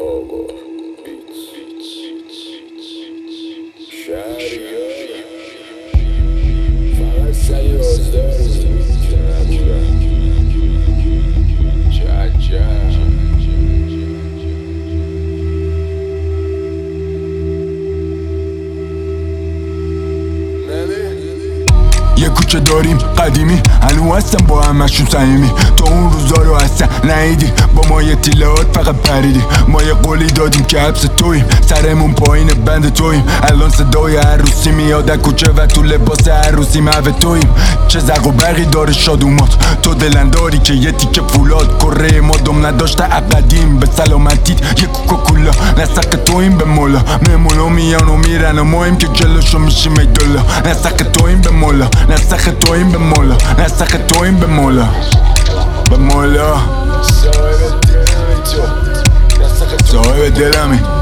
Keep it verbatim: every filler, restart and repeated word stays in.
آقا شهریار فقط سری آزدار یه کوچه داریم قدیمی هنو هستم با همشون صمیمی تو اون روزا رو اصلا نهیدی با ما یه تیلهات فقط پریدی ما یه قولی دادیم که حبس تویم سرمون پایین بند تویم الان صدای عروسی میاد از کوچه و تو لباس عروسی محو تویم چه زق و برقی داره شادومات تو دلنداری که یه تیکه فولاد کره ما دم نداشته عقدیم به سلامتیت یه کوکاکولا نسق تویم به مولا مهمونا میان و میرن و مایم که جلوشو میشیم ایدولا نسق تویم به مولا نسخ تویم به مولا نسخ تویم به مولا به مولا صاحب دلمی تو صاحب دلمی